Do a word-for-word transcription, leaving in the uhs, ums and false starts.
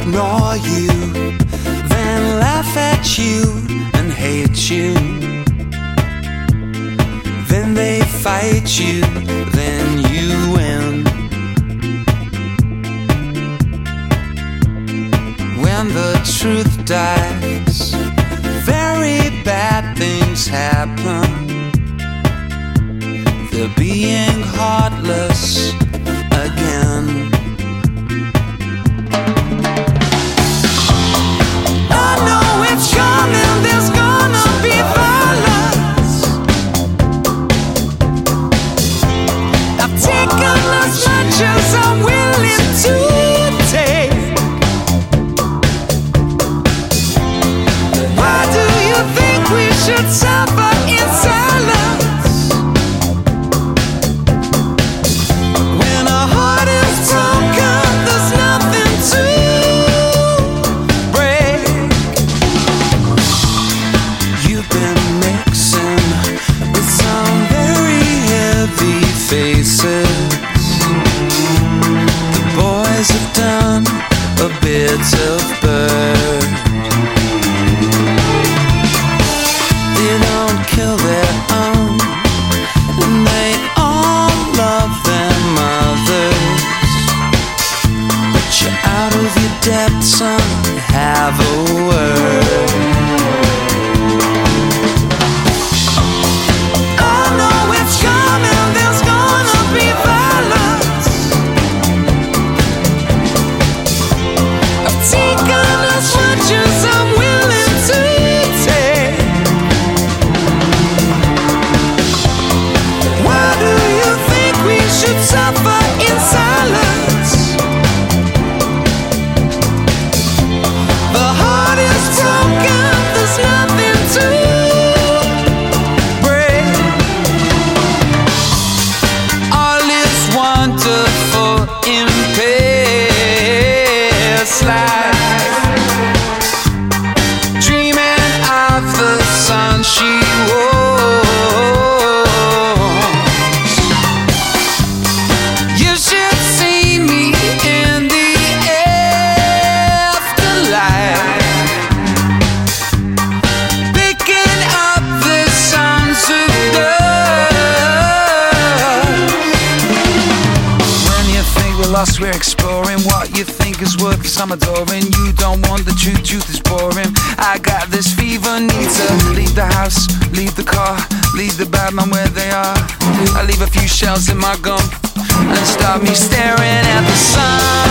ignore you, then laugh at you and hate you. Then they fight you, then you win. When the truth dies, very bad things happen. They're being heartless again. I know it's coming, there's gonna be violence. I've taken as much as I'm willing to take. Why do you think we should suffer in silence? When our heart is broken, there's nothing to break. You've been mixing with some very heavy faces. The boys have done a bit of bird. They don't kill their own, and they all love their mothers. But you're out of your depth, son, have a word. I know it's coming, there's gonna be violence. I've taken as much as I'm willing to take. Why do you think we should suffer in silence? The heart is broken, there's nothing to break. All is wonderful in past life. Dreaming of the sun she wore. You should see me in the afterlife, picking up the sons of dust. When you think we're lost, we're exploring what you think is worth some adoring. You don't want the truth, truth is boring. I got this fever, need to leave the house, leave the car, leave the bad man where they are. I leave a few shells in my gum and start me staring at the sun.